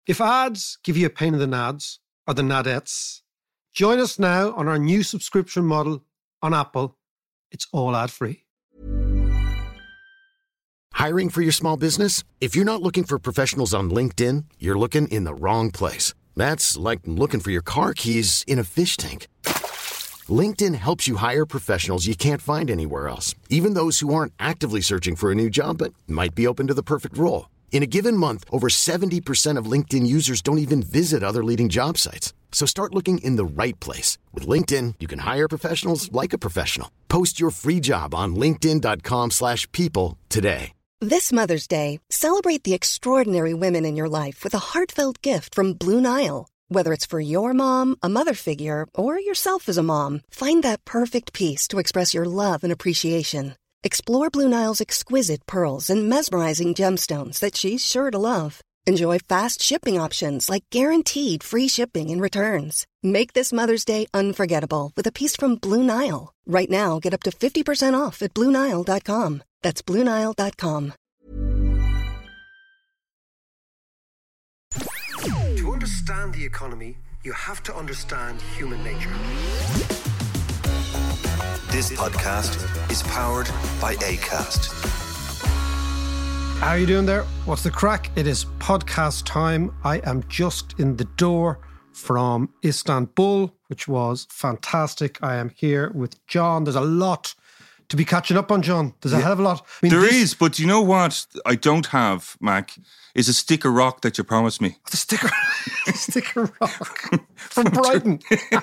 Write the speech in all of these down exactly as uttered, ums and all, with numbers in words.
If ads give you a pain in the nads, or the nadettes, join us now on our new subscription model on Apple. It's all ad-free. Hiring for your small business? If you're not looking for professionals on LinkedIn, you're looking in the wrong place. That's like looking for your car keys in a fish tank. LinkedIn helps you hire professionals you can't find anywhere else, even those who aren't actively searching for a new job but might be open to the perfect role. In a given month, over seventy percent of LinkedIn users don't even visit other leading job sites. So start looking in the right place. With LinkedIn, you can hire professionals like a professional. Post your free job on linkedin.com slash people today. This Mother's Day, celebrate the extraordinary women in your life with a heartfelt gift from Blue Nile. Whether it's for your mom, a mother figure, or yourself as a mom, find that perfect piece to express your love and appreciation. Explore Blue Nile's exquisite pearls and mesmerizing gemstones that she's sure to love. Enjoy fast shipping options like guaranteed free shipping and returns. Make this Mother's Day unforgettable with a piece from Blue Nile. Right now, get up to fifty percent off at Blue Nile dot com. That's Blue Nile dot com. To understand the economy, you have to understand human nature. This podcast is powered by Acast. How are you doing there? What's the crack? It is podcast time. I am just in the door from Istanbul, which was fantastic. I am here with John. There's a lot to be catching up on, John. There's a yeah, hell of a lot. I mean, there this, is, but you know what I don't have, Mac, is a stick of rock that you promised me. The sticker, the sticker rock from Brighton,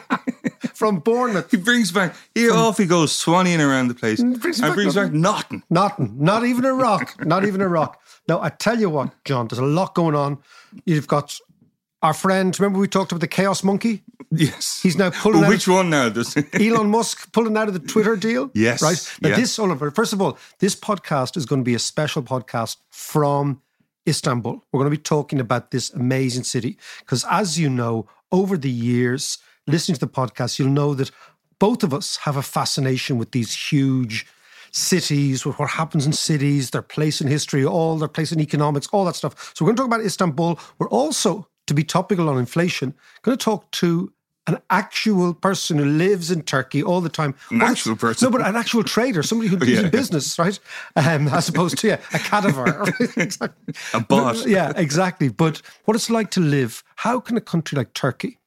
from Bournemouth. He brings back, he from, off he goes, swannying around the place, brings and back brings nothing. back nothing. Nothing, not even a rock, not even a rock. Now, I tell you what, John, there's a lot going on. You've got our friend, remember we talked about the Chaos Monkey? Yes. He's now pulling well, out... Which of, one now? Does Elon Musk pulling out of the Twitter deal? Yes. Right? Now, yeah. this, Oliver, first of all, this podcast is going to be a special podcast from Istanbul. We're going to be talking about this amazing city. Because as you know, over the years, listening to the podcast, you'll know that both of us have a fascination with these huge cities, with what happens in cities, their place in history, all their place in economics, all that stuff. So we're going to talk about Istanbul. We're also, to be topical on inflation, going to talk to an actual person who lives in Turkey all the time. An well, actual person? No, but an actual trader, somebody who's yeah. in business, right? Um, as opposed to, yeah, a cadaver. Exactly. A bot. Yeah, exactly. But what it's like to live, how can a country like Turkey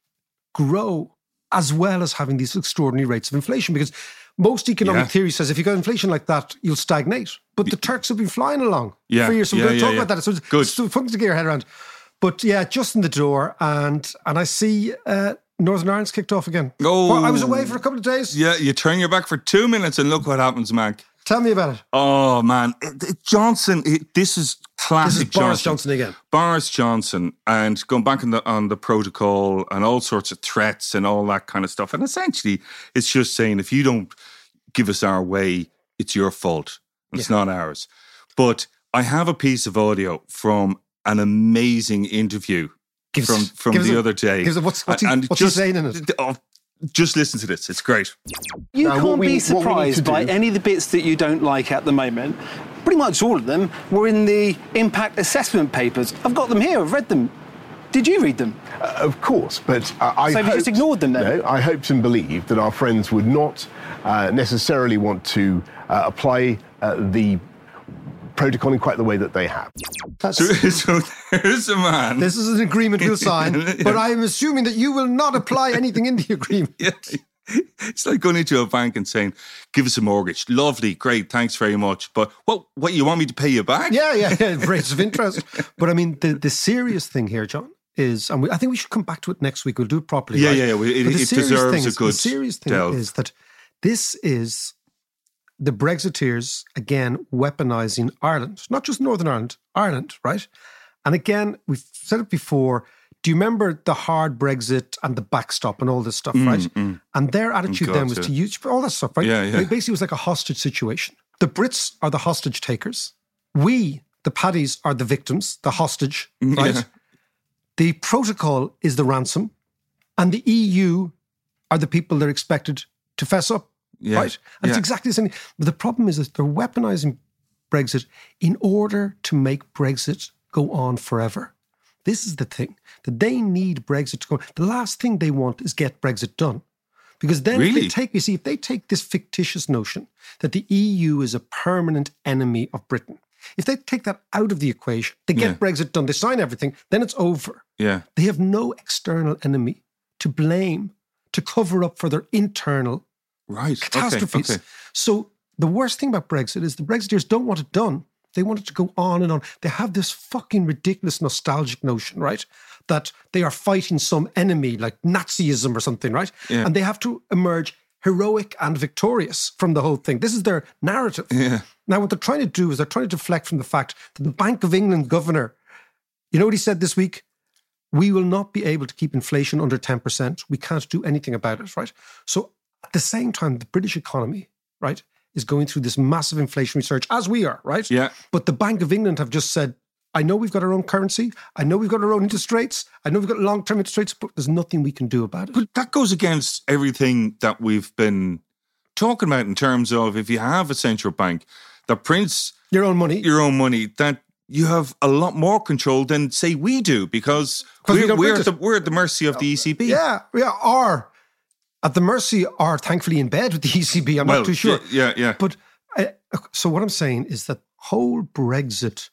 grow as well as having these extraordinary rates of inflation? Because most economic yeah. theory says if you got inflation like that, you'll stagnate. But the Turks have been flying along yeah. for years. So yeah, we're going to yeah, talk yeah. about that. So it's, Good. it's fun to get your head around. But yeah, just in the door, and and I see uh, Northern Ireland's kicked off again. Oh, well, I was away for a couple of days. Yeah, you turn your back for two minutes and look what happens, Mac. Tell me about it. Oh, man. It, it, Johnson, it, this is classic This is Boris Johnson. Johnson again. Boris Johnson, and going back on the, on the protocol and all sorts of threats and all that kind of stuff. And essentially, it's just saying, if you don't give us our way, it's your fault. It's yeah. not ours. But I have a piece of audio from an amazing interview give from, us, from the a, other day. Us, what's what's, he, and what's just, he saying in it? Oh, just listen to this. It's great. You uh, can't we, be surprised by any of the bits that you don't like at the moment. Pretty much all of them were in the impact assessment papers. I've got them here. I've read them. Did you read them? Uh, of course, but uh, I So hoped, you just ignored them then? No, I hoped and believed that our friends would not uh, necessarily want to uh, apply uh, the protocol in quite the way that they have. So, so there's a man. This is an agreement we'll sign, yeah. but I am assuming that you will not apply anything in the agreement. Yeah. It's like going into a bank and saying, give us a mortgage. Lovely, great, thanks very much. But what, what you want me to pay you back? Yeah, yeah, yeah, rates of interest. But I mean, the, the serious thing here, John, is, and we, I think we should come back to it next week. We'll do it properly. Yeah, right? yeah, yeah. It, it deserves thing a is, good The serious thing delve. is that this is the Brexiteers, again, weaponising Ireland. Not just Northern Ireland, Ireland, right? And again, we've said it before, do you remember the hard Brexit and the backstop and all this stuff, mm, right? Mm. And their attitude God, then was yeah. to use all that stuff, right? Yeah, yeah. It basically was like a hostage situation. The Brits are the hostage takers. We, the Paddies, are the victims, the hostage, right? Yeah. The protocol is the ransom. And the E U are the people that are expected to fess up, yeah. right? And yeah. it's exactly the same. But the problem is that they're weaponising Brexit in order to make Brexit go on forever. This is the thing, that they need Brexit to go. The last thing they want is get Brexit done. Because then Really? if they take, you see, if they take this fictitious notion that the E U is a permanent enemy of Britain, if they take that out of the equation, they get Yeah. Brexit done, they sign everything, then it's over. Yeah. They have no external enemy to blame, to cover up for their internal Right. catastrophes. Okay. okay. So the worst thing about Brexit is the Brexiteers don't want it done. They want it to go on and on. They have this fucking ridiculous nostalgic notion, right? That they are fighting some enemy like Nazism or something, right? Yeah. And they have to emerge heroic and victorious from the whole thing. This is their narrative. Yeah. Now, what they're trying to do is they're trying to deflect from the fact that the Bank of England governor, you know what he said this week? We will not be able to keep inflation under ten percent. We can't do anything about it, right? So at the same time, the British economy, right, is going through this massive inflationary surge, as we are, right? Yeah. But the Bank of England have just said, I know we've got our own currency. I know we've got our own interest rates. I know we've got long-term interest rates, but there's nothing we can do about it. But that goes against everything that we've been talking about in terms of if you have a central bank that prints Your own money. your own money, that you have a lot more control than, say, we do, because 'Cause we we're, don't we're, print at the, it. we're at the mercy of the E C B. Yeah, yeah, or at the mercy, or thankfully in bed with the E C B. I'm Well, not too sure. yeah, yeah, yeah. But uh, so what I'm saying is that whole Brexit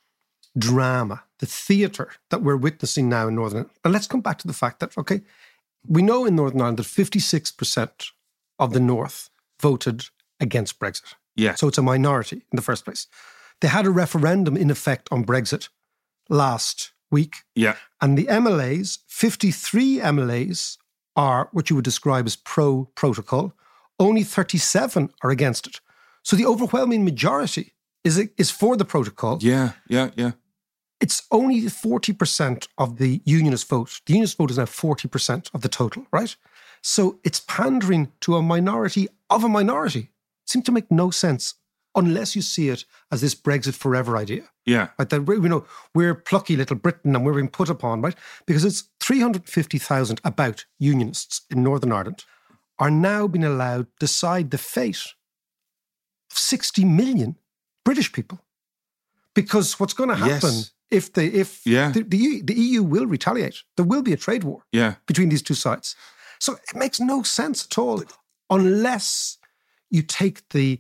drama, the theatre that we're witnessing now in Northern Ireland. And let's come back to the fact that, okay, we know in Northern Ireland that fifty-six percent of the North voted against Brexit. Yeah. So it's a minority in the first place. They had a referendum in effect on Brexit last week. Yeah. And the M L As, fifty-three M L As are what you would describe as pro-protocol. Only thirty-seven are against it. So the overwhelming majority is, is for the protocol. Yeah, yeah, yeah. It's only forty percent of the unionist vote. The unionist vote is now forty percent of the total, right? So it's pandering to a minority of a minority. It seems to make no sense unless you see it as this Brexit forever idea. Yeah. Like that, you know, we're plucky little Britain and we're being put upon, right? Because it's three hundred fifty thousand about unionists in Northern Ireland are now being allowed to decide the fate of sixty million British people. Because what's going to happen Yes. if the if Yeah. the, the, the E U will retaliate, there will be a trade war Yeah. between these two sides. So it makes no sense at all unless you take the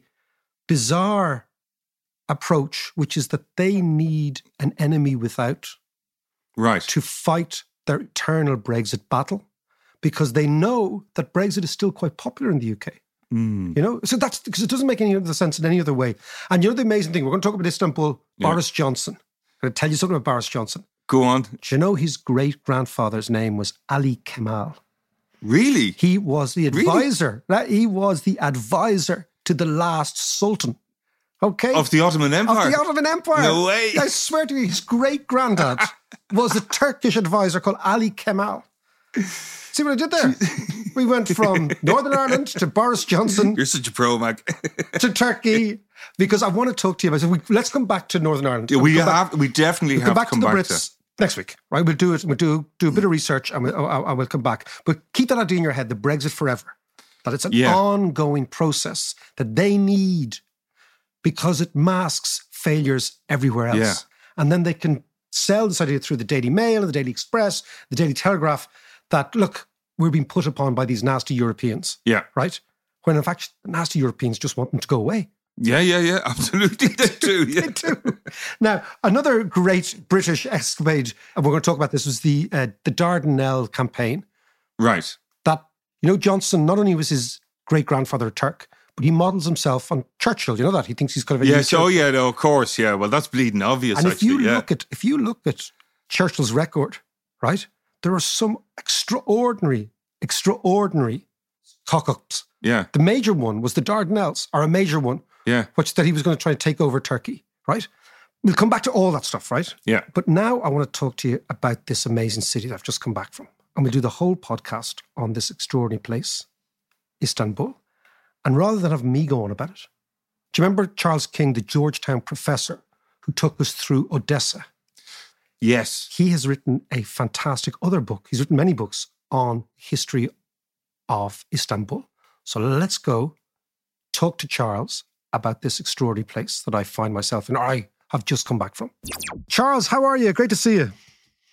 bizarre approach, which is that they need an enemy without Right. to fight their eternal Brexit battle, because they know that Brexit is still quite popular in the U K. Mm. You know, so that's because it doesn't make any other sense in any other way. And you know the amazing thing, we're going to talk about Istanbul, Yeah. Boris Johnson. I'm going to tell you something about Boris Johnson. Go on. Do you know his great grandfather's name was Ali Kemal? Really? He was the Really? advisor. Right? He was the advisor to the last sultan. Okay, Of the Ottoman Empire? Of the Ottoman Empire. No way. I swear to you, his great granddad was a Turkish advisor called Ali Kemal. See what I did there? We went from Northern Ireland to Boris Johnson You're such a pro, Mac. to Turkey, because I want to talk to you about. So we, let's come back to Northern Ireland. Yeah, we We'll come have. back- we definitely we'll have come back to come to the back Brits to. next week, right? We'll do it. We'll do do a bit of research, and we'll, I, I will come back. But keep that idea in your head: the Brexit forever. That it's an Yeah. ongoing process that they need, because it masks failures everywhere else. Yeah. And then they can sell this idea through the Daily Mail, the Daily Express, the Daily Telegraph, that, look, we're being put upon by these nasty Europeans, Yeah. right? When in fact, the nasty Europeans just want them to go away. Yeah, yeah, yeah. Absolutely. They do. Yeah. They do. Now, another great British escapade, and we're going to talk about this, was the uh, the Dardanelles campaign. Right. That, you know, Johnson, not only was his great-grandfather a Turk, but he models himself on Churchill. You know that? He thinks he's kind of a Yes. new Oh, Churchill. yeah. No, of course. Yeah. Well, that's bleeding obvious. And if actually. you yeah. look at if you look at Churchill's record, right, there are some extraordinary, extraordinary cock-ups. Yeah. The major one was the Dardanelles, or a major one, Yeah. which that he was going to try to take over Turkey, right? We'll come back to all that stuff, right? Yeah. But now I want to talk to you about this amazing city that I've just come back from. And we'll do the whole podcast on this extraordinary place, Istanbul. And rather than have me go on about it, do you remember Charles King, the Georgetown professor who took us through Odessa? Yes. He has written a fantastic other book. He's written many books on history of Istanbul. So let's go talk to Charles about this extraordinary place that I find myself in, or I have just come back from. Charles, how are you? Great to see you.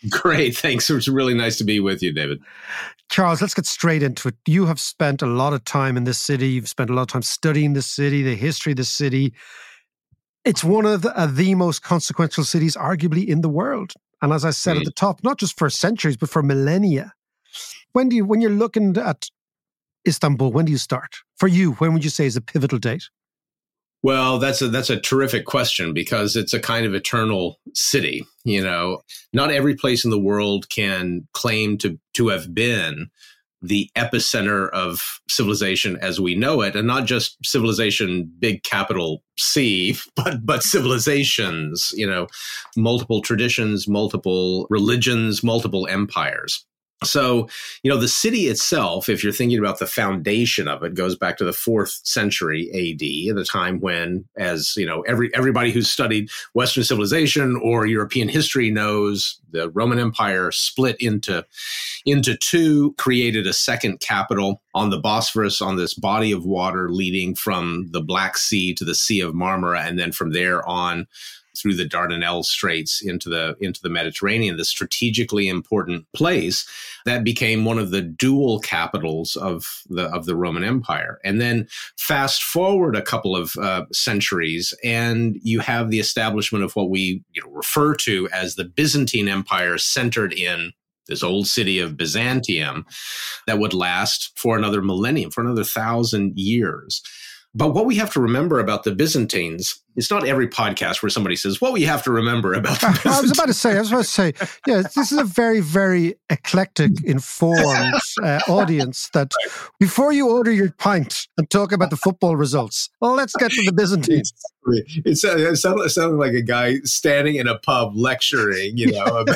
Great. Thanks. It's really nice to be with you, David. Charles, let's get straight into it. You have spent a lot of time in this city. You've spent a lot of time studying the city, the history of the city. It's one of the, uh, the most consequential cities, arguably, in the world. And as I said mm. at the top, not just for centuries, but for millennia. When do you, when you're looking at Istanbul, when do you start? For you, when would you say is a pivotal date? Well, that's a that's a terrific question because it's a kind of eternal city. You know, not every place in the world can claim to to have been the epicenter of civilization as we know it, and not just civilization, big capital C, but but civilizations. You know, multiple traditions, multiple religions, multiple empires. So, you know, the city itself, if you're thinking about the foundation of it, goes back to the fourth century A D, at a time when, as you know, every everybody who's studied Western civilization or European history knows, the Roman Empire split into into two, created a second capital on the Bosphorus, on this body of water leading from the Black Sea to the Sea of Marmara, and then from there on through the Dardanelles Straits into the into the Mediterranean, the strategically important place that became one of the dual capitals of the of the Roman Empire. And then fast forward a couple of uh, centuries, and you have the establishment of what we you know, refer to as the Byzantine Empire, centered in this old city of Byzantium, that would last for another millennium, for another thousand years. But what we have to remember about the Byzantines, it's not every podcast where somebody says, what we have to remember about the Byzantines. I was about to say, I was about to say, yeah, this is a very, very eclectic, informed uh, audience that before you order your pint and talk about the football results, well, let's get to the Byzantines. It sounded, it sounded, it sounded like a guy standing in a pub lecturing, you know. About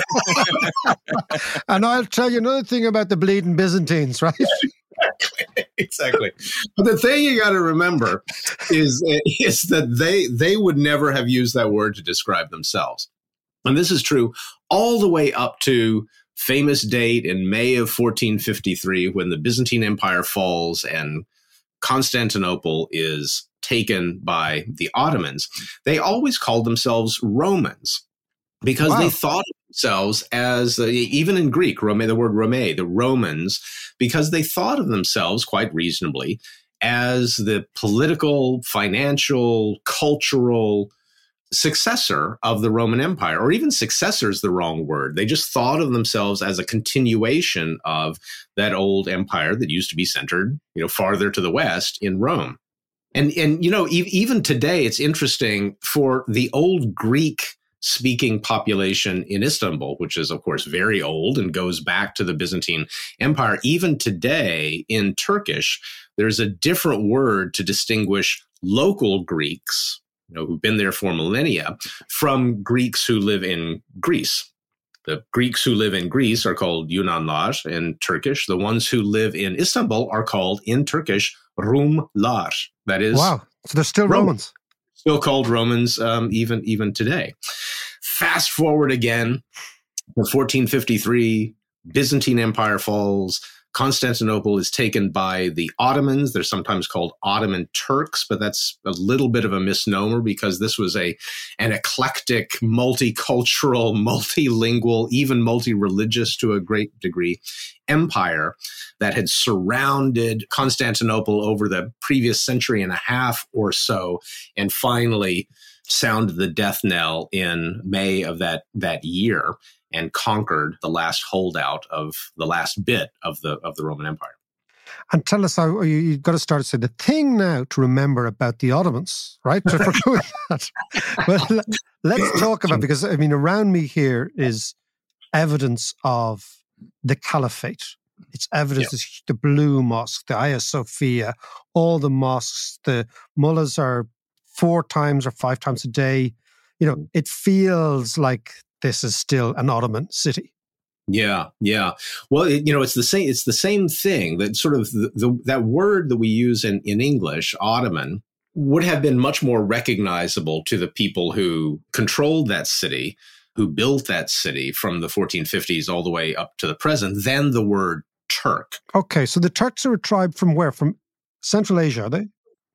and I'll tell you another thing about the bleeding Byzantines, right? Exactly. Exactly. But the thing you got to remember is, is that they they would never have used that word to describe themselves. And this is true all the way up to famous date in May of fourteen fifty-three, when the Byzantine Empire falls and Constantinople is taken by the Ottomans. They always called themselves Romans because wow. they thought of themselves as, uh, even in Greek, Rome, the word Rome, the Romans, because they thought of themselves quite reasonably as the political, financial, cultural successor of the Roman Empire, or even successor is the wrong word. They just thought of themselves as a continuation of that old empire that used to be centered, you know, farther to the west in Rome. And, and you know, e- even today, it's interesting for the old Greek speaking population in Istanbul, which is, of course, very old and goes back to the Byzantine Empire. Even today in Turkish, there's a different word to distinguish local Greeks, you know, who've been there for millennia, from Greeks who live in Greece. The Greeks who live in Greece are called Yunanlar in Turkish. The ones who live in Istanbul are called, in Turkish, Rumlar. That is, wow. So they're still Roman. Romans. Still called Romans, um, even even today. Fast forward again, in fourteen fifty-three, Byzantine Empire falls. Constantinople is taken by the Ottomans. They're sometimes called Ottoman Turks, but that's a little bit of a misnomer because this was a an eclectic, multicultural, multilingual, even multi-religious to a great degree empire that had surrounded Constantinople over the previous century and a half or so, and finally sounded the death knell in May of that that year and conquered the last holdout of the last bit of the of the Roman Empire. And tell us how you, you've got to start to say the thing now to remember about the Ottomans, right? So if we're doing that, well, let's talk about, because I mean, around me here is evidence of the Caliphate. It's evidence yep. the Blue Mosque, the Hagia Sophia, all the mosques. The mullahs are four times or five times a day. You know, it feels like this is still an Ottoman city. Yeah, yeah. Well, it, you know, it's the same. It's the same thing. That sort of the, the that word that we use in, in English, Ottoman, would have been much more recognizable to the people who controlled that city, who built that city from the fourteen fifties all the way up to the present, than the word Turk. Okay, so the Turks are a tribe from where? From Central Asia, are they?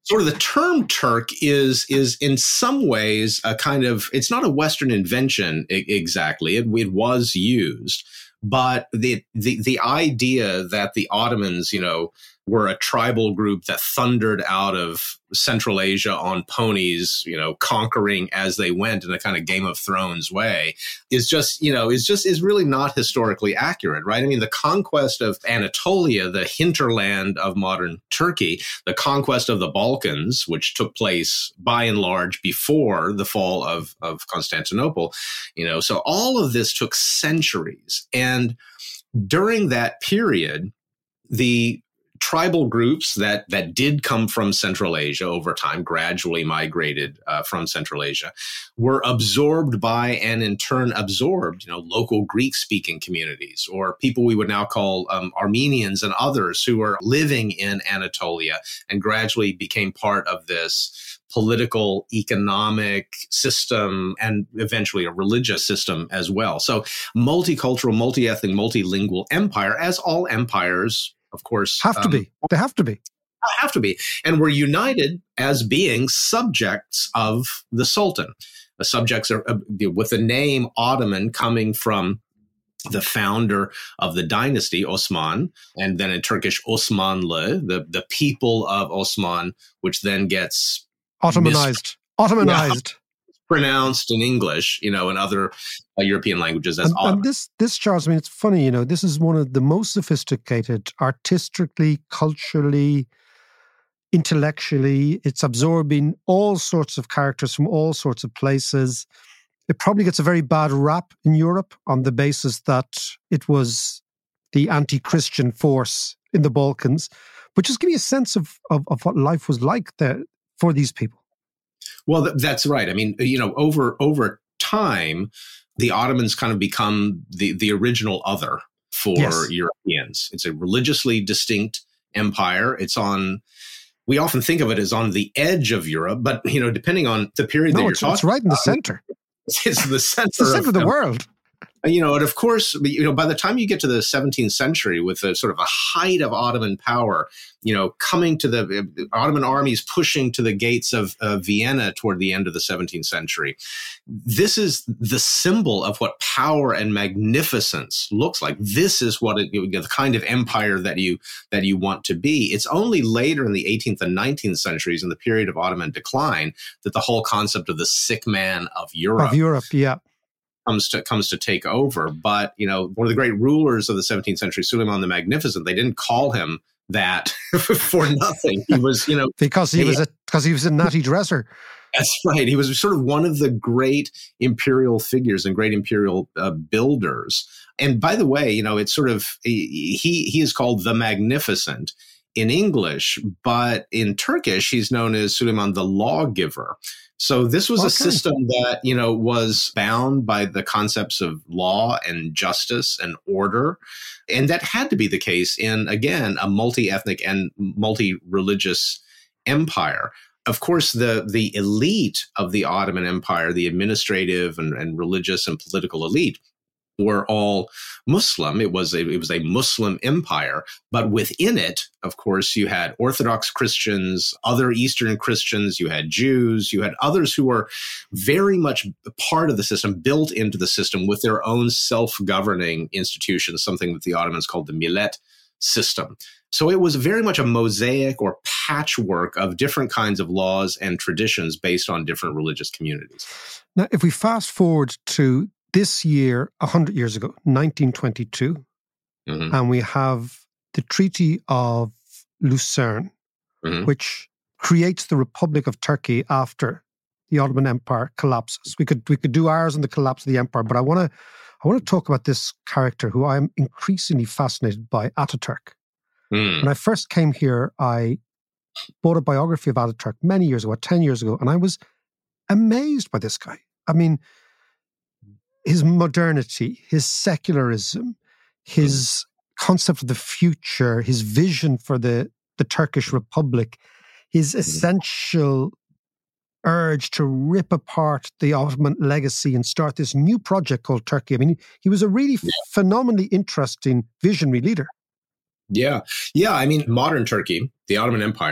sort of the term Turk is is in some ways a kind of, it's not a Western invention I- exactly. It, it was used, but the, the the idea that the Ottomans, you know, were a tribal group that thundered out of Central Asia on ponies, you know, conquering as they went in a kind of Game of Thrones way is just, you know, is just, is really not historically accurate, right? I mean, the conquest of Anatolia, the hinterland of modern Turkey, the conquest of the Balkans, which took place by and large before the fall of, of Constantinople, you know, so all of this took centuries. And during that period, the tribal groups that that did come from Central Asia over time, gradually migrated uh, from Central Asia, were absorbed by and in turn absorbed, you know, local Greek-speaking communities or people we would now call um, Armenians and others who were living in Anatolia and gradually became part of this political, economic system, and eventually a religious system as well. So multicultural, multi-ethnic, multilingual empire, as all empires of course, have to um, be. They have to be. Have to be. And we're united as being subjects of the Sultan. The subjects are uh, with the name Ottoman coming from the founder of the dynasty, Osman, and then in Turkish, Osmanlı, the, the people of Osman, which then gets Ottomanized. Mis- Ottomanized. Yeah. Pronounced in English, you know, in other uh, European languages as and, Ottoman. And this, this, Charles, I mean, it's funny, you know, this is one of the most sophisticated, artistically, culturally, intellectually. It's absorbing all sorts of characters from all sorts of places. It probably gets a very bad rap in Europe on the basis that it was the anti-Christian force in the Balkans. But just give me a sense of, of, of what life was like there for these people. Well, th- that's right. I mean, you know, over over time, the Ottomans kind of become the, the original other for yes. Europeans. It's a religiously distinct empire. It's on, we often think of it as on the edge of Europe, but, you know, depending on the period no, that you're it's, talking about. It's right in the center. It's the center, it's the center of, of the um, world. You know, and of course, you know, by the time you get to the seventeenth century with a sort of a height of Ottoman power, you know, coming to the uh, Ottoman armies pushing to the gates of uh, Vienna toward the end of the seventeenth century, this is the symbol of what power and magnificence looks like. This is what it, you know, the kind of empire that you that you want to be. It's only later in the eighteenth and nineteenth centuries, in the period of Ottoman decline, that the whole concept of the sick man of Europe, of Europe, yeah. comes to comes to take over. But, you know, one of the great rulers of the seventeenth century, Suleiman the Magnificent, they didn't call him that for nothing. He was, you know, because he, he was a because he was a natty dresser. That's right. He was sort of one of the great imperial figures and great imperial uh, builders. And by the way, you know, it's sort of he he is called the Magnificent in English, but in Turkish, he's known as Suleiman the Lawgiver. So this was okay. a system that, you know, was bound by the concepts of law and justice and order. And that had to be the case in, again, a multi-ethnic and multi-religious empire. Of course, the, the elite of the Ottoman Empire, the administrative and, and religious and political elite, were all Muslim. It was a, it was a Muslim empire, but within it, of course, you had Orthodox Christians, other Eastern Christians, you had Jews, you had others who were very much part of the system, built into the system with their own self-governing institutions, something that the Ottomans called the millet system. So it was very much a mosaic or patchwork of different kinds of laws and traditions based on different religious communities. Now, if we fast forward to this year, one hundred years ago, nineteen twenty-two, mm-hmm. and we have the Treaty of Lucerne, mm-hmm. which creates the Republic of Turkey after the Ottoman Empire collapses. We could we could do ours on the collapse of the empire, but I want to I want to talk about this character who I am increasingly fascinated by, Ataturk. Mm. When I first came here, I bought a biography of Ataturk many years ago, ten years ago, and I was amazed by this guy. I mean, his modernity, his secularism, his mm. concept of the future, his vision for the, the Turkish Republic, his mm. essential urge to rip apart the Ottoman legacy and start this new project called Turkey. I mean, he was a really yeah. phenomenally interesting visionary leader. Yeah. Yeah. I mean, modern Turkey, the Ottoman Empire,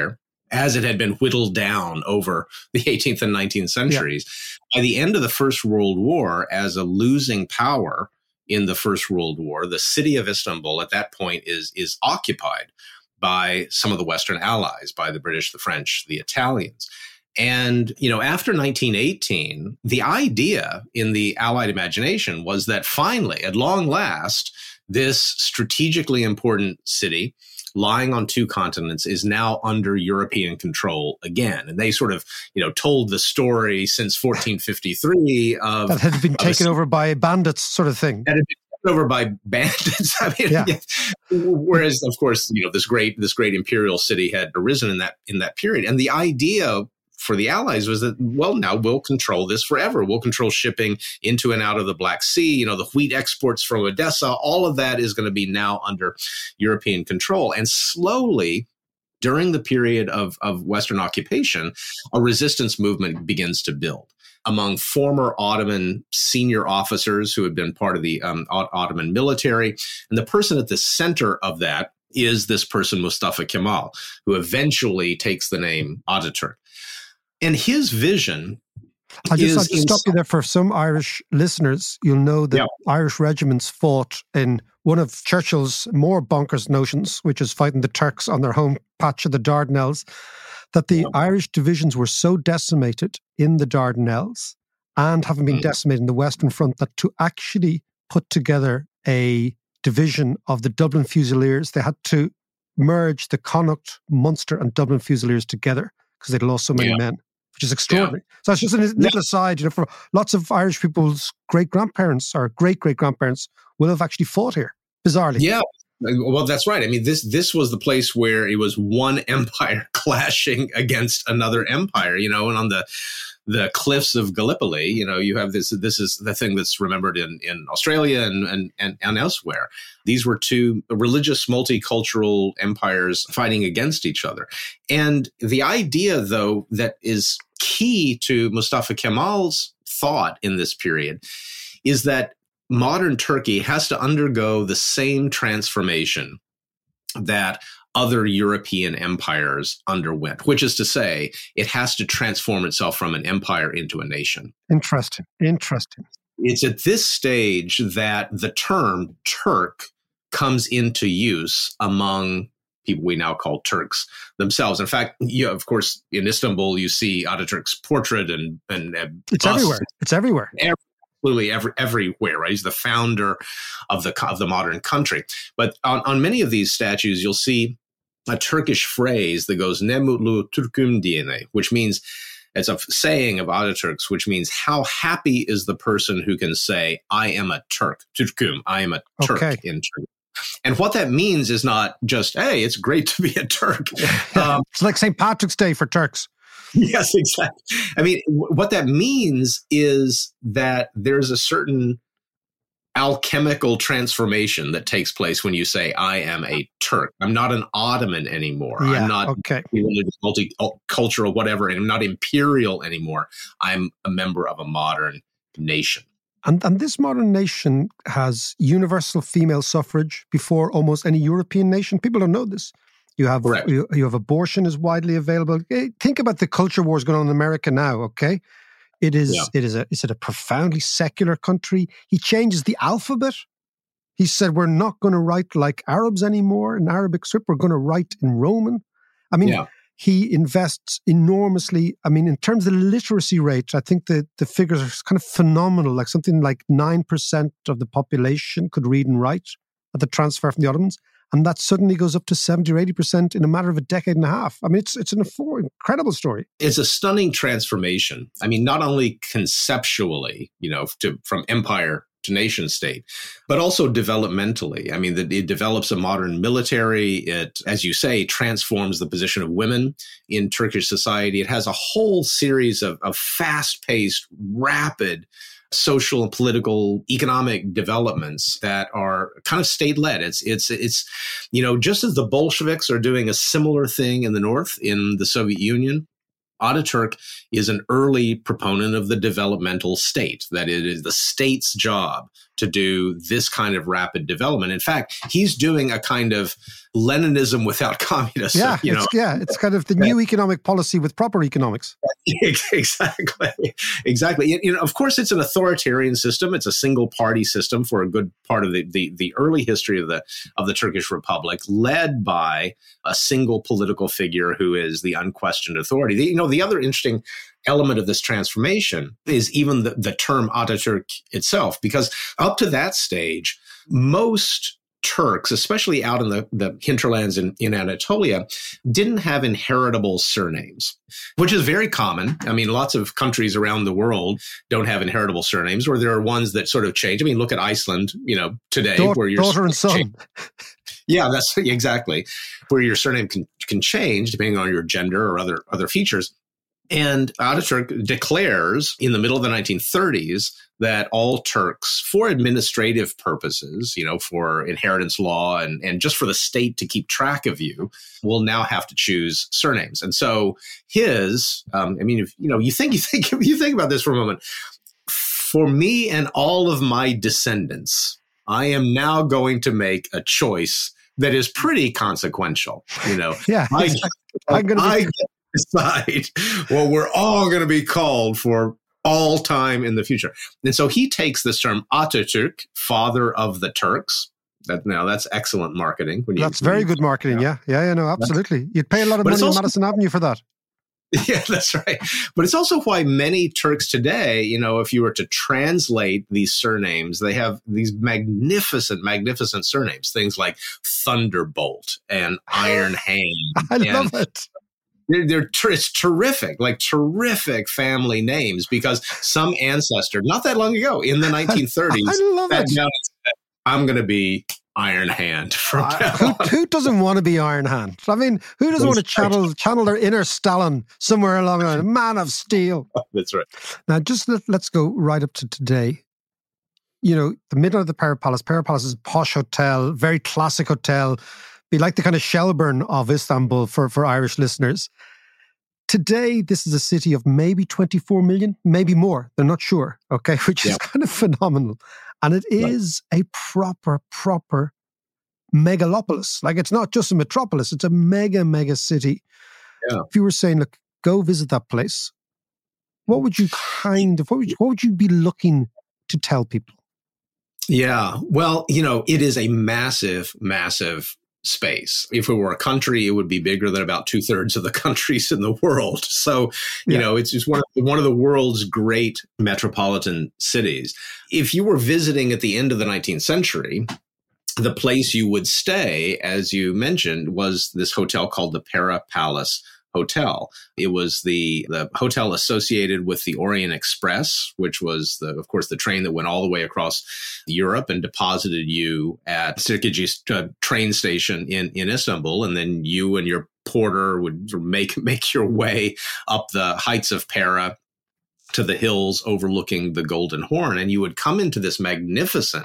as it had been whittled down over the eighteenth and nineteenth centuries. Yeah. By the end of the First World War, as a losing power in the First World War, the city of Istanbul at that point is, is occupied by some of the Western allies, by the British, the French, the Italians. And, you know, after nineteen eighteen, the idea in the Allied imagination was that finally, at long last, this strategically important city lying on two continents is now under European control again. And they sort of, you know, told the story since fourteen fifty-three of... That had been taken a, over by bandits sort of thing. That had been taken over by bandits. I mean, yeah. Yeah. Whereas, of course, you know, this great, this great imperial city had arisen in that, in that period. And the idea for the Allies was that, well, now we'll control this forever. We'll control shipping into and out of the Black Sea, you know, the wheat exports from Odessa, all of that is going to be now under European control. And slowly, during the period of, of Western occupation, a resistance movement begins to build among former Ottoman senior officers who had been part of the um, Ottoman military. And the person at the center of that is this person, Mustafa Kemal, who eventually takes the name Ataturk. And his vision I'll just, is... I'll just stop you there. For some Irish listeners, you'll know that yeah. Irish regiments fought in one of Churchill's more bonkers notions, which is fighting the Turks on their home patch of the Dardanelles, that the yeah. Irish divisions were so decimated in the Dardanelles and having been mm. decimated in the Western Front that to actually put together a division of the Dublin Fusiliers, they had to merge the Connaught, Munster and Dublin Fusiliers together because they'd lost so many yeah. men, which is extraordinary. Yeah. So it's just a little yeah. aside, you know, for lots of Irish people's great-grandparents or great-great-grandparents will have actually fought here, bizarrely. Yeah. Well, that's right. I mean, this this was the place where it was one empire clashing against another empire, you know, and on the the cliffs of Gallipoli, you know, you have this, this is the thing that's remembered in, in Australia and, and, and, and elsewhere. These were two religious multicultural empires fighting against each other. And the idea, though, that is key to Mustafa Kemal's thought in this period is that modern Turkey has to undergo the same transformation that other European empires underwent, which is to say, it has to transform itself from an empire into a nation. Interesting. Interesting. It's at this stage that the term Turk comes into use among people we now call Turks themselves. In fact, you, of course, in Istanbul, you see Ataturk's portrait and, and, and it's everywhere. It's everywhere. Every, Absolutely, every, everywhere, right? He's the founder of the of the modern country. But on, on many of these statues, you'll see a Turkish phrase that goes "Ne mutlu Türk'üm diyene," which means, it's a saying of Ataturk's, which means how happy is the person who can say, "I am a Turk," Türk'üm, I am a Turk okay. in Turkey. And what that means is not just, hey, it's great to be a Turk. Um, it's like Saint Patrick's Day for Turks. Yes, exactly. I mean, w- what that means is that there's a certain alchemical transformation that takes place when you say, I am a Turk. I'm not an Ottoman anymore. Yeah, I'm not okay. multicultural, whatever, and I'm not imperial anymore. I'm a member of a modern nation. And, and this modern nation has universal female suffrage before almost any European nation. People don't know this. You have you, you have abortion is widely available. Think about the culture wars going on in America now, okay? It is yeah. it is a is it a profoundly secular country? He changes the alphabet. He said we're not going to write like Arabs anymore in Arabic script. We're going to write in Roman. I mean, yeah. he invests enormously. I mean, in terms of the literacy rate, I think the, the figures are kind of phenomenal. Like something like nine percent of the population could read and write at the transfer from the Ottomans. And that suddenly goes up to seventy or eighty percent in a matter of a decade and a half. I mean, it's it's an incredible story. It's a stunning transformation. I mean, not only conceptually, you know, to, from empire to nation state, but also developmentally. I mean, that it develops a modern military. It, as you say, transforms the position of women in Turkish society. It has a whole series of, of fast-paced, rapid social and political economic developments that are kind of state-led. It's, it's, it's, you know, just as the Bolsheviks are doing a similar thing in the North, in the Soviet Union, Ataturk is an early proponent of the developmental state, that it is the state's job to do this kind of rapid development. In fact, he's doing a kind of Leninism without communism. Yeah, you know? it's, yeah, it's kind of the new economic policy with proper economics. Exactly, exactly. You know, of course, it's an authoritarian system. It's a single-party system for a good part of the, the the early history of the of the Turkish Republic, led by a single political figure who is the unquestioned authority. The, you know, the other interesting element of this transformation is even the, the term Ataturk itself, because up to that stage, most Turks, especially out in the, the hinterlands in, in Anatolia, didn't have inheritable surnames, which is very common. I mean, lots of countries around the world don't have inheritable surnames, or there are ones that sort of change. I mean, look at Iceland, you know, today, Da- where your daughter and son. change. Yeah, that's exactly where your surname can, can change depending on your gender or other other features. And Ataturk declares in the middle of the nineteen thirties that all Turks, for administrative purposes, you know, for inheritance law and, and just for the state to keep track of you, will now have to choose surnames. And so his, um, I mean, if, you know, you think, you think, you think about this for a moment. For me and all of my descendants, I am now going to make a choice that is pretty consequential. You know, yeah, I, exactly. I'm going to I get decide well, we're all going to be called for all time in the future. And so he takes this term Ataturk, father of the Turks. That now that's excellent marketing. When you, that's when very you, good marketing. Yeah, yeah, yeah, no, absolutely. You'd pay a lot of But it's money also- on Madison Avenue for that. Yeah, that's right. But it's also why many Turks today, you know, if you were to translate these surnames, they have these magnificent, magnificent surnames, things like Thunderbolt and Iron Hand. I and love it. They're, they're ter- it's terrific, like terrific family names, because some ancestor, not that long ago, in the nineteen thirties, I love sat it. down and said, I'm going to be Iron Hand from now Who, on. who doesn't want to be Iron Hand? I mean, who doesn't want to channel channel their inner Stalin somewhere along the line? Man of Steel. That's right. Now, just let, let's go right up to today. You know, the middle of the Pera Palace. Pera Palace is a posh hotel, very classic hotel. Be like the kind of Shelburne of Istanbul for, for Irish listeners. Today, this is a city of maybe twenty-four million, maybe more. They're not sure, okay, which is Yeah. kind of phenomenal. And it is a proper, proper megalopolis. Like, it's not just a metropolis, it's a mega, mega city. Yeah. If you were saying, look, go visit that place, what would you kind of, what would you, what would you be looking to tell people? Yeah. Well, you know, it is a massive, massive space. If it were a country, it would be bigger than about two thirds of the countries in the world. So, you Yeah. know, it's just one of, one of the world's great metropolitan cities. If you were visiting at the end of the nineteenth century, the place you would stay, as you mentioned, was this hotel called the Pera Palace Hotel. It was the, the hotel associated with the Orient Express, which was, the, of course, the train that went all the way across Europe and deposited you at Sirkeci uh, train station in, in Istanbul. And then you and your porter would make, make your way up the heights of Pera to the hills overlooking the Golden Horn. And you would come into this magnificent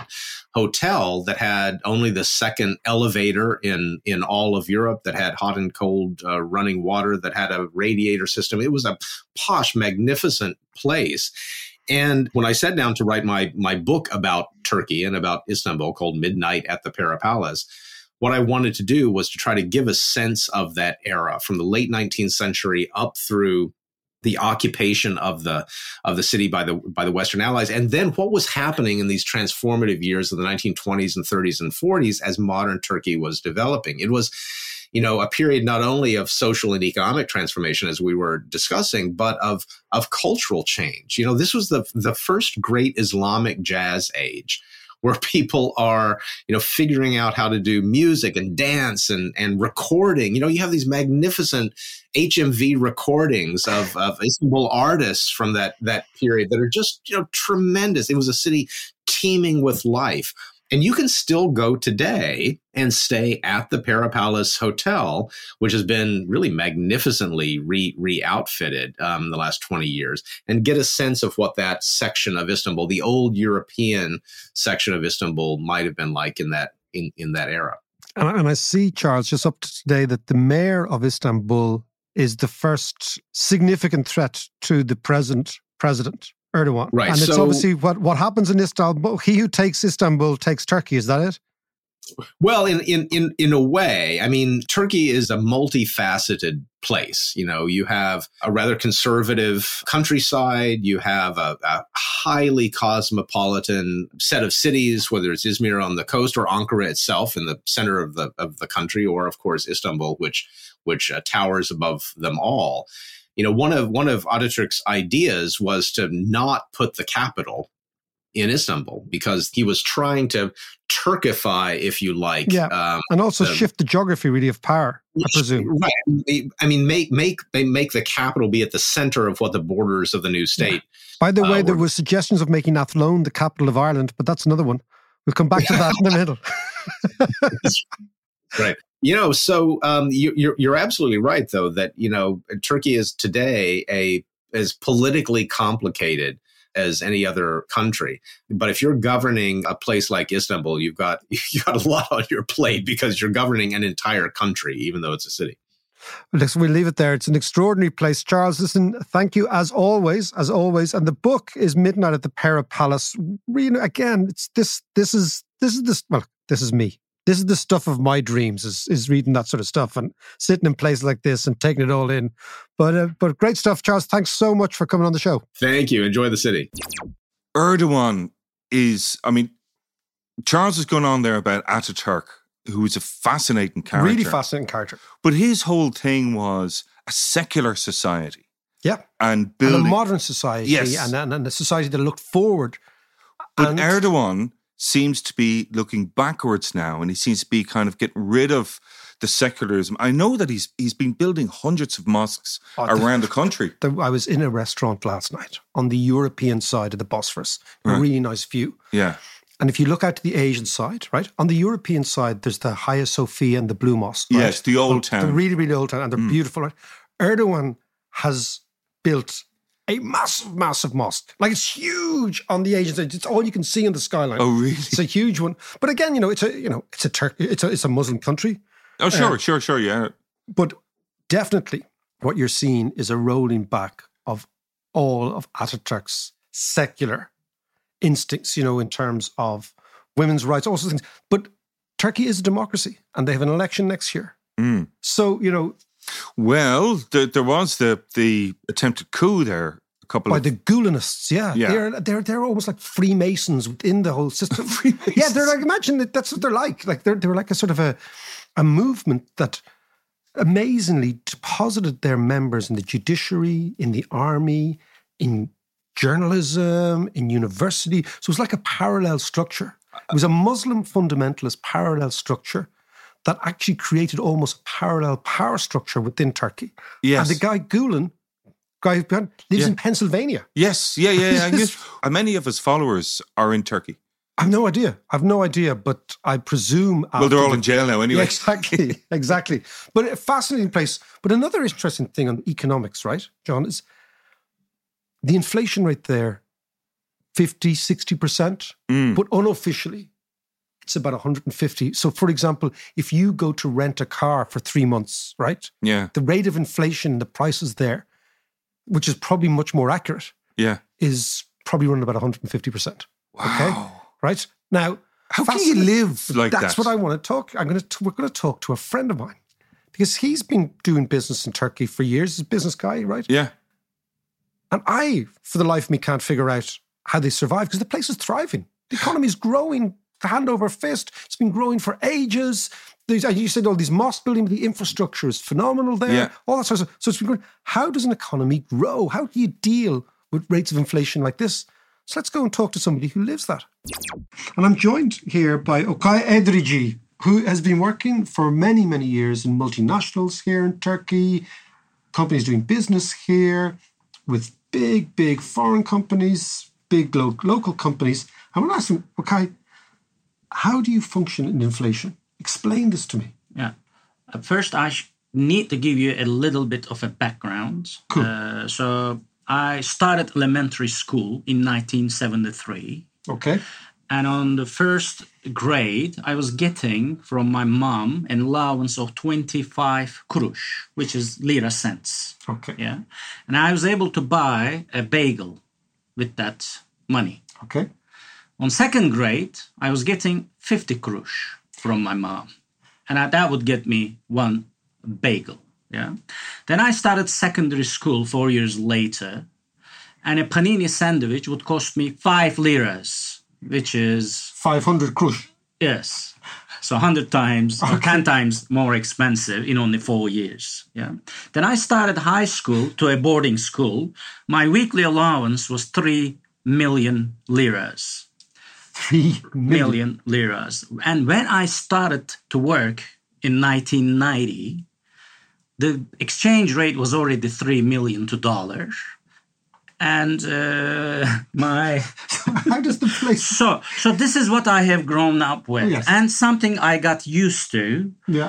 hotel that had only the second elevator in, in all of Europe, that had hot and cold uh, running water, that had a radiator system. It was a posh, magnificent place. And when I sat down to write my, my book about Turkey and about Istanbul called Midnight at the Pera Palace, what I wanted to do was to try to give a sense of that era from the late nineteenth century up through the occupation of the of the city by the by the Western Allies, and then what was happening in these transformative years of the nineteen twenties and thirties and forties as modern Turkey was developing. It was, you know, a period not only of social and economic transformation, as we were discussing, but of of cultural change. You know, this was the the first great Islamic jazz age, where people are, you know, figuring out how to do music and dance and, and recording. You know, you have these magnificent H M V recordings of, of Istanbul artists from that, that period that are just, you know, tremendous. It was a city teeming with life. And you can still go today and stay at the Pera Palace Hotel, which has been really magnificently re, re-outfitted um, the last twenty years, and get a sense of what that section of Istanbul, the old European section of Istanbul, might have been like in that in, in that era. And, and I see, Charles, just up to today, that the mayor of Istanbul is the first significant threat to the present president, Erdogan. Right. And it's so, obviously what, what happens in Istanbul. He who takes Istanbul takes Turkey. Is that it? Well, in, in, in, in a way, I mean, Turkey is a multifaceted place. You know, you have a rather conservative countryside. You have a, a highly cosmopolitan set of cities, whether it's Izmir on the coast or Ankara itself in the center of the of the country, or of course Istanbul, which which uh, towers above them all. You know, one of one of Ataturk's ideas was to not put the capital in Istanbul because he was trying to Turkify, if you like. Yeah, um, and also the, shift the geography really of power, I presume. Right. I mean, make make make the capital be at the center of what the borders of the new state. Yeah. By the way, uh, there were suggestions of making Athlone the capital of Ireland, but that's another one. We'll come back to that in the middle. Right. You know, so um, you, you're you're absolutely right, though, that you know Turkey is today a as politically complicated as any other country. But if you're governing a place like Istanbul, you've got you've got a lot on your plate because you're governing an entire country, even though it's a city. Listen, we'll leave it there. It's an extraordinary place. Charles, listen, thank you as always, as always. And the book is Midnight at the Pera Palace. You know, again, it's this, this is, this is this, well, this is me. This is the stuff of my dreams, is is reading that sort of stuff and sitting in places like this and taking it all in. But uh, but great stuff, Charles. Thanks so much for coming on the show. Thank you. Enjoy the city. Erdogan is, I mean, Charles has gone on there about Ataturk, who is a fascinating character. Really fascinating character. But his whole thing was a secular society. Yeah. And building. And a modern society. Yes. And, and, and a society that looked forward. But and Erdogan seems to be looking backwards now, and he seems to be kind of getting rid of the secularism. I know that he's he's been building hundreds of mosques oh, around the, the country. The, I was in a restaurant last night on the European side of the Bosphorus. Right. A really nice view. Yeah. And if you look out to the Asian side, right, on the European side, there's the Hagia Sophia and the Blue Mosque. Right? Yes, the old the, town. The really, really old town, and they're mm. beautiful. Right? Erdogan has built a massive, massive mosque. Like, it's huge on the Asian side. It's all you can see in the skyline. Oh, really? It's a huge one. But again, you know, it's a you know, it's a Turk, it's a it's a Muslim country. Oh, sure, uh, sure, sure, yeah. But definitely, what you're seeing is a rolling back of all of Ataturk's secular instincts. You know, in terms of women's rights, all sorts of things. But Turkey is a democracy, and they have an election next year. Mm. So you know. Well, there, there was the the attempted coup there. A couple by of the Gulenists, yeah, yeah. they're they're they're almost like Freemasons within the whole system. Freemasons. Yeah, they're like, imagine that that's what they're like. Like they're they're like a sort of a a movement that amazingly deposited their members in the judiciary, in the army, in journalism, in university. So it was like a parallel structure. It was a Muslim fundamentalist parallel structure that actually created almost a parallel power structure within Turkey. Yes. And the guy Gulen, guy who lives yeah. in Pennsylvania. Yes, yeah, yeah, yeah. yes. And many of his followers are in Turkey. I have no idea. I have no idea, but I presume... Well, they're all the, in jail now anyway. Yeah, exactly, exactly. But a fascinating place. But another interesting thing on economics, right, John, is the inflation rate there, fifty, sixty percent, mm. but unofficially, it's about one hundred fifty. So, for example, if you go to rent a car for three months, right? Yeah. The rate of inflation, the prices there, which is probably much more accurate, yeah, is probably running about one hundred fifty percent. Wow. Okay? Right? Now, how can you live like that's that? That's what I want to talk. I'm going to. We're going to talk to a friend of mine because he's been doing business in Turkey for years. He's a business guy, right? Yeah. And I, for the life of me, can't figure out how they survive because the place is thriving. The economy is growing hand over fist. It's been growing for ages. There's, you said all these mosque building, the infrastructure is phenomenal there. Yeah. All that sort of stuff. So it's been growing. How does an economy grow? How do you deal with rates of inflation like this? So let's go and talk to somebody who lives that. And I'm joined here by Okay Edrici, who has been working for many, many years in multinationals here in Turkey, companies doing business here with big, big foreign companies, big lo- local companies. I want to ask him, Okay, how do you function in inflation? Explain this to me. Yeah. Uh, first, I sh- need to give you a little bit of a background. Cool. Uh, so I started elementary school in nineteen seventy-three. Okay. And on the first grade, I was getting from my mom an allowance of twenty-five kurush, which is lira cents. Okay. Yeah. And I was able to buy a bagel with that money. Okay. On second grade, I was getting fifty kurush. from my mom. And I, that would get me one bagel. Yeah. Then I started secondary school four years later, and a panini sandwich would cost me five liras, which is five hundred krush. Yes. So one hundred times or ten times more expensive in only four years. Yeah. Then I started high school to a boarding school. My weekly allowance was three million liras. Three million. million liras. And when I started to work in nineteen ninety, the exchange rate was already three million to dollars. And uh, my... How does the place... So, so this is what I have grown up with. Yes. And something I got used to yeah.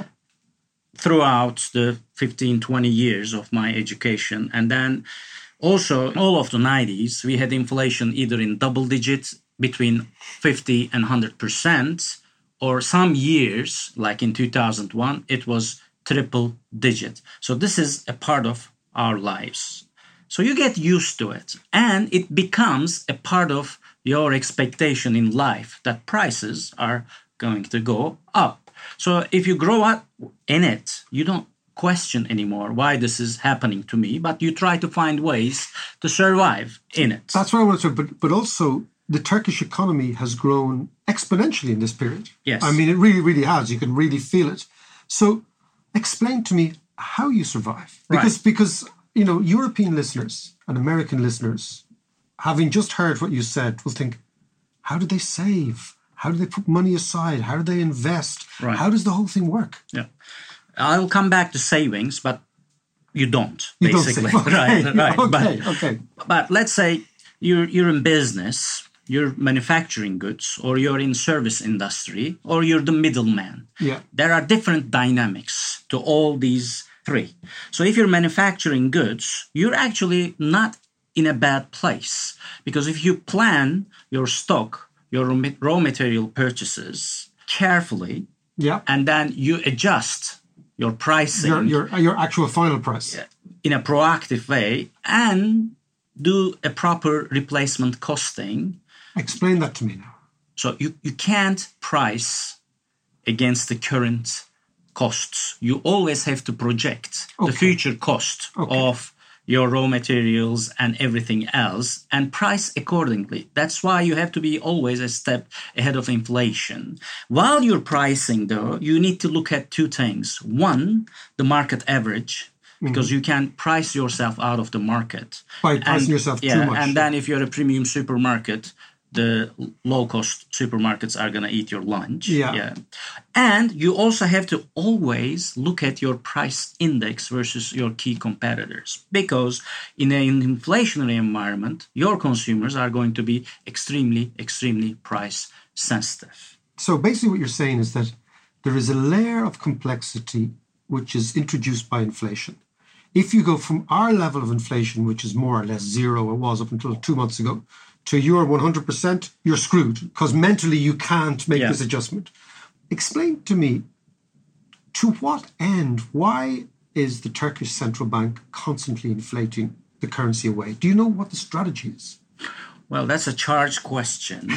throughout the fifteen, twenty years of my education. And then also, all of the nineties, we had inflation either in double digits, between fifty and one hundred percent, or some years, like in two thousand one, it was triple digit. So this is a part of our lives. So you get used to it, and it becomes a part of your expectation in life that prices are going to go up. So if you grow up in it, you don't question anymore why this is happening to me, but you try to find ways to survive in it. That's what I want to say, but, but also the Turkish economy has grown exponentially in this period. Yes. I mean, it really, really has. You can really feel it. So explain to me how you survive. Because, right. because you know, European listeners and American listeners, having just heard what you said, will think, how do they save? How do they put money aside? How do they invest? Right. How does the whole thing work? Yeah. I'll come back to savings, but you don't, you basically. Don't save. Okay. Right, right. Okay, but, okay. But let's say you're you're in business, you're manufacturing goods, or you're in service industry, or you're the middleman. Yeah. There are different dynamics to all these three. So if you're manufacturing goods, you're actually not in a bad place, because if you plan your stock, your raw material purchases carefully, yeah, and then you adjust your pricing, your, your, your actual final price, in a proactive way, and do a proper replacement costing. Explain that to me now. So you, you can't price against the current costs. You always have to project okay. the future cost okay. of your raw materials and everything else, and price accordingly. That's why you have to be always a step ahead of inflation. While you're pricing, though, you need to look at two things. One, the market average, because mm-hmm. you can price yourself out of the market. By pricing and, yourself yeah, too much. And then if you're a premium supermarket, the low-cost supermarkets are going to eat your lunch. Yeah. yeah. And you also have to always look at your price index versus your key competitors. Because in an inflationary environment, your consumers are going to be extremely, extremely price sensitive. So basically what you're saying is that there is a layer of complexity which is introduced by inflation. If you go from our level of inflation, which is more or less zero, it was up until two months ago, to your one hundred percent, you're screwed, because mentally you can't make yeah. this adjustment. Explain to me, to what end, why is the Turkish Central Bank constantly inflating the currency away? Do you know what the strategy is? Well, that's a charged question.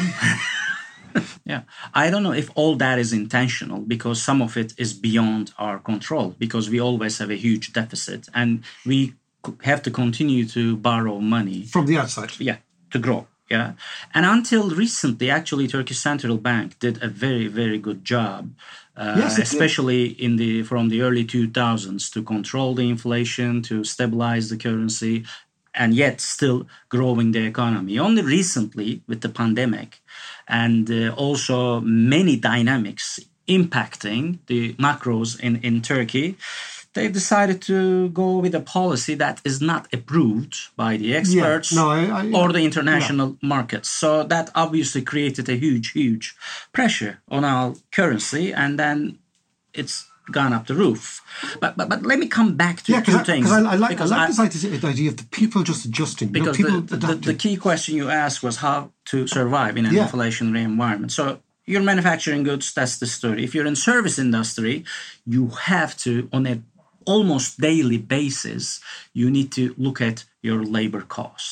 Yeah, I don't know if all that is intentional, because some of it is beyond our control, because we always have a huge deficit and we have to continue to borrow money. From the outside. Yeah, to grow. Yeah. And until recently, actually, Turkish Central Bank did a very, very good job, uh, yes, especially in the from the early two thousands, to control the inflation, to stabilize the currency, and yet still growing the economy. Only recently, with the pandemic, and uh, also many dynamics impacting the macros in, in Turkey, they decided to go with a policy that is not approved by the experts yeah, no, I, I, or the international yeah. markets. So that obviously created a huge, huge pressure on our currency, and then it's gone up the roof. But but, but let me come back to yeah, two I, things. I, I like, because I like I, this idea of the people just adjusting. Because you know, the, the, the key question you asked was how to survive in an yeah. inflationary environment. So you're manufacturing goods, that's the story. If you're in service industry, you have to, on a almost daily basis, you need to look at your labor cost.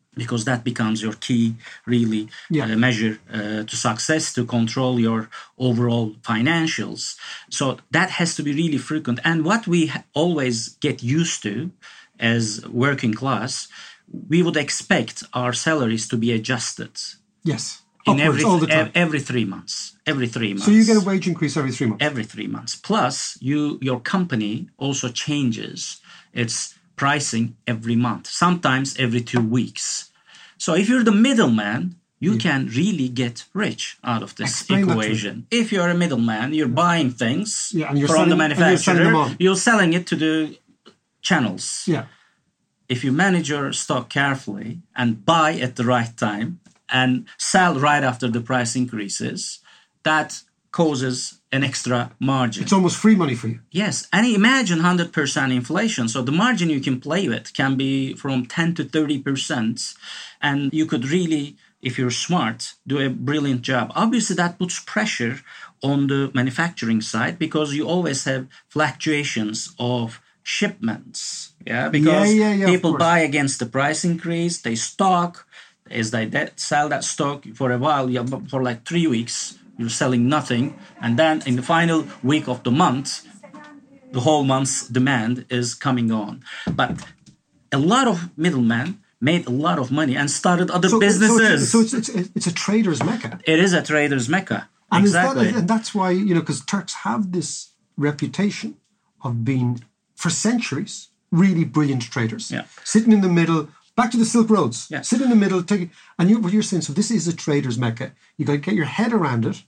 because that becomes your key, really, Yeah. uh, measure uh, to success, to control your overall financials. So that has to be really frequent. And what we ha- always get used to as working class, we would expect our salaries to be adjusted Yes. in Upwards every all the time. ev- every three months. Every three months. So you get a wage increase every three months. every three months. Plus, you your company also changes its pricing every month, sometimes every two weeks. So if you're the middleman, you yeah. can really get rich out of this Explain equation. If you're a middleman, you're buying things yeah, and you're from selling, the manufacturer, you're selling, you're selling it to the channels. Yeah. If you manage your stock carefully and buy at the right time and sell right after the price increases, that causes an extra margin. It's almost free money for you. Yes. And imagine one hundred percent inflation. So the margin you can play with can be from ten to thirty percent. And you could really, if you're smart, do a brilliant job. Obviously, that puts pressure on the manufacturing side because you always have fluctuations of shipments. Yeah, because yeah, yeah, yeah, people buy against the price increase, they stock. As they de- sell that stock for a while, yeah, for like three weeks, you're selling nothing. And then in the final week of the month, the whole month's demand is coming on. But a lot of middlemen made a lot of money and started other so, businesses. So, it's, so it's, it's, it's a trader's mecca. It is a trader's mecca. And, exactly. Is that, and that's why, you know, because Turks have this reputation of being, for centuries, really brilliant traders. Yeah. Sitting in the middle, back to the Silk Roads, yeah. sit in the middle, take, and you, what you're saying, so this is a trader's mecca. You got to get your head around it.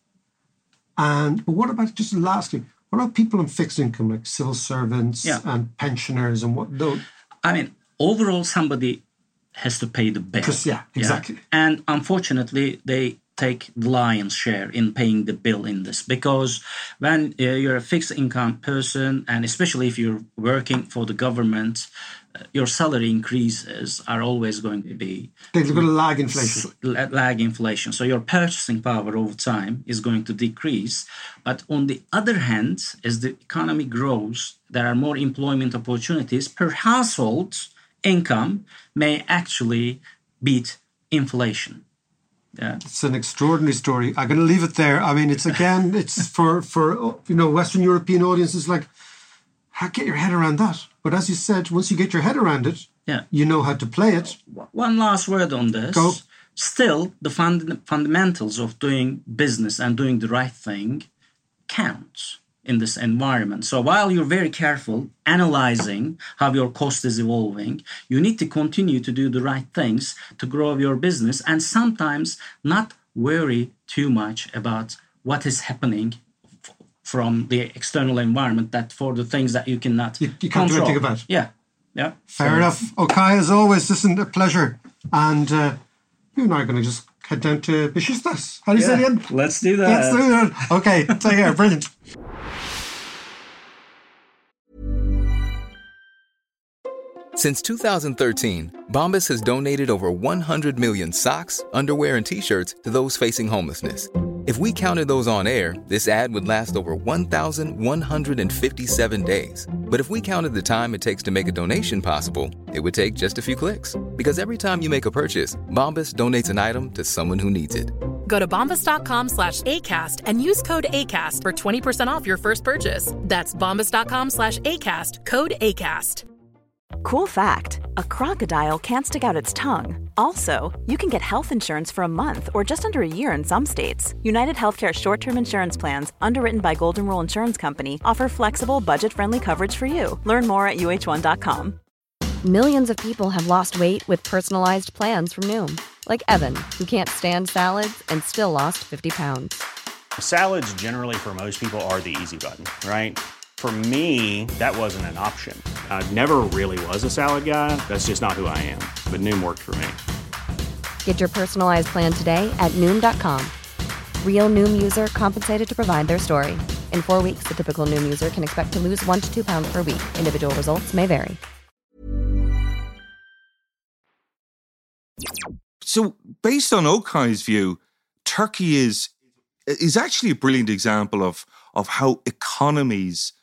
And but what about, just lastly, what about people on fixed income, like civil servants yeah. and pensioners and what? Those? I mean, overall, somebody has to pay the bill. Yeah, exactly. Yeah? And unfortunately, they take the lion's share in paying the bill in this, because when uh, you're a fixed income person, and especially if you're working for the government, uh, your salary increases are always going to be they're going to lag inflation. Lag inflation. So your purchasing power over time is going to decrease. But on the other hand, as the economy grows, there are more employment opportunities per household. Income may actually beat inflation. Yeah. It's an extraordinary story. I'm going to leave it there. I mean, it's again, it's for, for you know, Western European audiences, like, how get your head around that? But as you said, once you get your head around it, yeah. you know how to play it. One last word on this. Go. Still, the fund- fundamentals of doing business and doing the right thing count in this environment. So while you're very careful analyzing how your cost is evolving, you need to continue to do the right things to grow your business, and sometimes not worry too much about what is happening f- from the external environment, that for the things that you cannot you, you can't control. do anything about. Yeah, yeah. Fair so, enough. Okay, as always, listen, a pleasure. And uh, you and I are going to just head down to Beşiktaş. How do you yeah, say it again? Let's do that. Let's do that. Okay, take care. Brilliant. Since two thousand thirteen, Bombas has donated over one hundred million socks, underwear, and T-shirts to those facing homelessness. If we counted those on air, this ad would last over one thousand one hundred fifty-seven days. But if we counted the time it takes to make a donation possible, it would take just a few clicks. Because every time you make a purchase, Bombas donates an item to someone who needs it. Go to bombas.com slash ACAST and use code ACAST for twenty percent off your first purchase. That's bombas.com slash ACAST, code ACAST. Cool fact, a crocodile can't stick out its tongue. Also, you can get health insurance for a month or just under a year in some states. United Healthcare short-term insurance plans, underwritten by Golden Rule Insurance Company, offer flexible, budget-friendly coverage for you. Learn more at U H one dot com. Millions of people have lost weight with personalized plans from Noom. Like Evan, who can't stand salads and still lost fifty pounds. Salads generally for most people are the easy button, right? For me, that wasn't an option. I never really was a salad guy. That's just not who I am. But Noom worked for me. Get your personalized plan today at Noom dot com. Real Noom user compensated to provide their story. In four weeks, the typical Noom user can expect to lose one to two pounds per week. Individual results may vary. So, based on Okai's view, Turkey is is actually a brilliant example of of how economies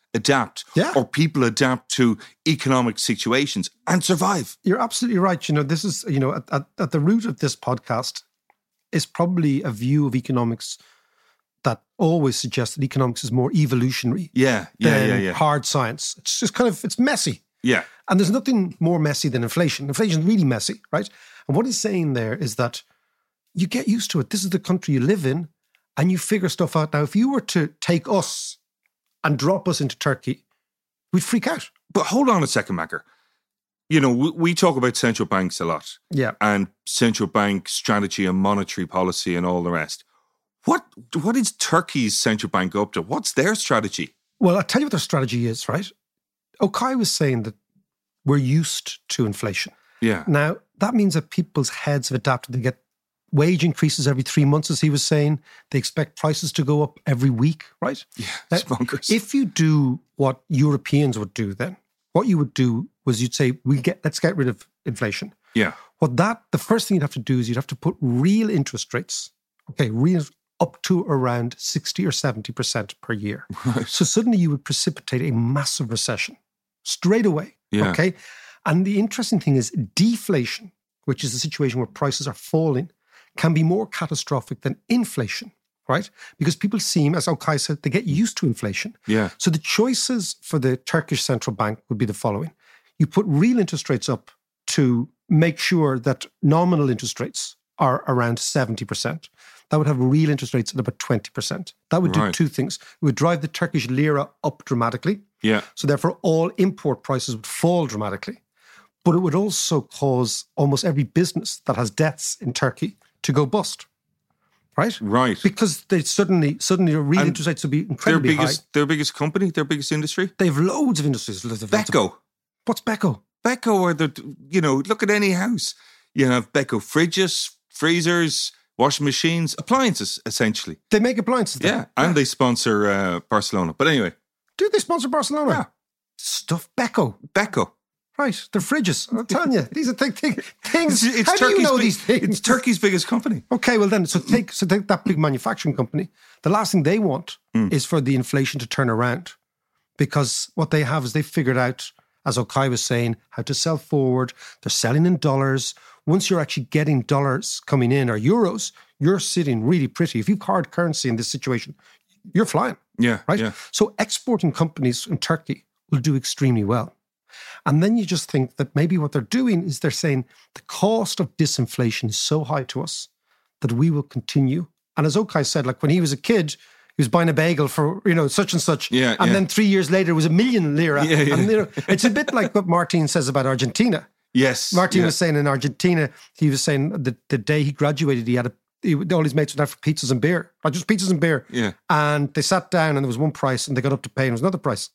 adapt, yeah. or people adapt to economic situations and survive. You're absolutely right. You know, this is, you know, at, at, at the root of this podcast is probably a view of economics that always suggests that economics is more evolutionary yeah, yeah, than yeah, yeah. hard science. It's just kind of, it's messy. Yeah. And there's nothing more messy than inflation. Inflation is really messy, right? And what he's saying there is that you get used to it. This is the country you live in, and you figure stuff out. Now, if you were to take us and drop us into Turkey, we'd freak out. But hold on a second, Macker. You know, we, we talk about central banks a lot. Yeah. And central bank strategy and monetary policy and all the rest. What What is Turkey's central bank up to? What's their strategy? Well, I'll tell you what their strategy is, right? Okay was saying that we're used to inflation. Yeah. Now, that means that people's heads have adapted. They get wage increases every three months, as he was saying. They expect prices to go up every week, right? Yeah, now, bonkers. If you do what Europeans would do then, what you would do was you'd say, we get, let's get rid of inflation. Yeah. What that, the first thing you'd have to do is you'd have to put real interest rates, okay, real up to around sixty or seventy percent per year. Right. So suddenly you would precipitate a massive recession straight away, yeah. okay? And the interesting thing is deflation, which is a situation where prices are falling, can be more catastrophic than inflation, right? Because people seem, as Okay said, they get used to inflation. Yeah. So the choices for the Turkish central bank would be the following. You put real interest rates up to make sure that nominal interest rates are around seventy percent. That would have real interest rates at about twenty percent. That would do Right. two things. It would drive the Turkish lira up dramatically. Yeah. So therefore, all import prices would fall dramatically. But it would also cause almost every business that has debts in Turkey to go bust. Right? Right. Because they suddenly, suddenly the real And interest rates would be Their incredibly biggest, high. their biggest company, their biggest industry? They have loads of industries. Beko. What's Beko? Beko are the, you know, look at any house. You have Beko fridges, freezers, washing machines, appliances, essentially. They make appliances there. Yeah, and they sponsor uh, Barcelona. But anyway. Do they sponsor Barcelona? Yeah. Stuff Beko. Beko. Right, they're fridges. I'm telling you, these are th- th- things. It's, it's How do you Turkey's know big- these things? It's Turkey's biggest company. Okay, well then, so take so take that big manufacturing company. The last thing they want Mm. is for the inflation to turn around, because what they have is they've figured out, as Okay was saying, how to sell forward. They're selling in dollars. Once you're actually getting dollars coming in or euros, you're sitting really pretty. If you've hard currency in this situation, you're flying. Yeah, Right. yeah. So exporting companies in Turkey will do extremely well. And then you just think that maybe what they're doing is they're saying the cost of disinflation is so high to us that we will continue. And as Okay said, like when he was a kid, he was buying a bagel for, you know, such and such. Yeah, and yeah. then three years later, it was a million lira. Yeah, yeah. And, you know, it's a bit like what Martin says about Argentina. Yes. Martin yeah. was saying in Argentina, he was saying that the day he graduated, he had a, he, all his mates went out for pizzas and beer, or just pizzas and beer. Yeah. And they sat down and there was one price and they got up to pay and it was another price.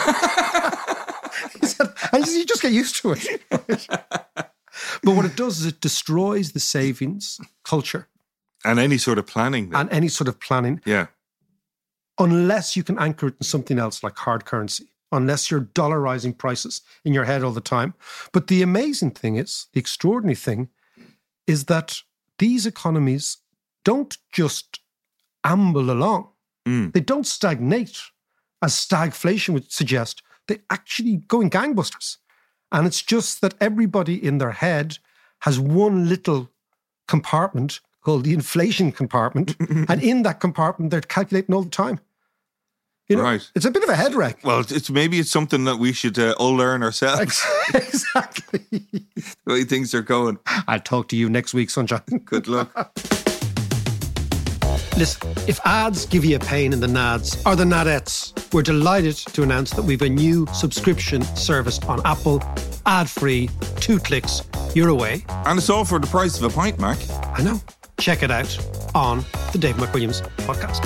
He said, and you just get used to it. But what it does is it destroys the savings culture. And any sort of planning. Then. And any sort of planning. Yeah. Unless you can anchor it in something else like hard currency. Unless you're dollarizing prices in your head all the time. But the amazing thing is, the extraordinary thing, is that these economies don't just amble along. Mm. They don't stagnate, as stagflation would suggest. They actually go in gangbusters. And it's just that everybody in their head has one little compartment called the inflation compartment. And in that compartment, they're calculating all the time. You know, right. It's a bit of a head wreck. Well, it's maybe it's something that we should uh, all learn ourselves. Exactly. The way things are going. I'll talk to you next week, Sunshine. Good luck. Listen, if ads give you a pain in the nads or the nadettes, we're delighted to announce that we've a new subscription service on Apple, ad-free, two clicks, you're away. And it's all for the price of a pint, Mark. I know. Check it out on the Dave McWilliams podcast.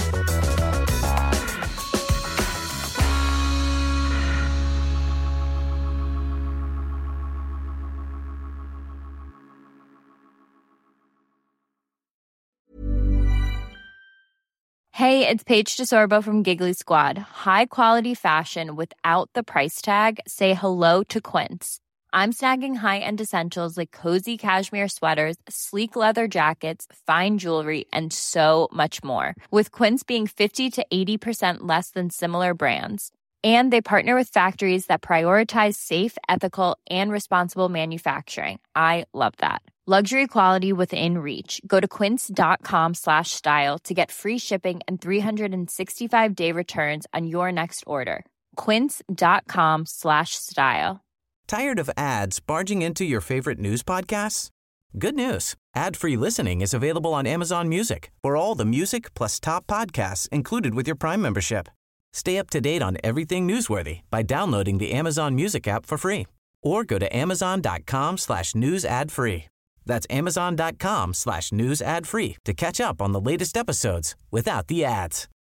Hey, it's Paige DeSorbo from Giggly Squad. High quality fashion without the price tag. Say hello to Quince. I'm snagging high-end essentials like cozy cashmere sweaters, sleek leather jackets, fine jewelry, and so much more. With Quince being fifty to eighty percent less than similar brands. And they partner with factories that prioritize safe, ethical, and responsible manufacturing. I love that. Luxury quality within reach. Go to quince.com slash style to get free shipping and three sixty-five day returns on your next order. Quince.com slash style. Tired of ads barging into your favorite news podcasts? Good news. Ad-free listening is available on Amazon Music for all the music plus top podcasts included with your Prime membership. Stay up to date on everything newsworthy by downloading the Amazon Music app for free or go to amazon.com slash news ad free. That's amazon.com slash news ad free to catch up on the latest episodes without the ads.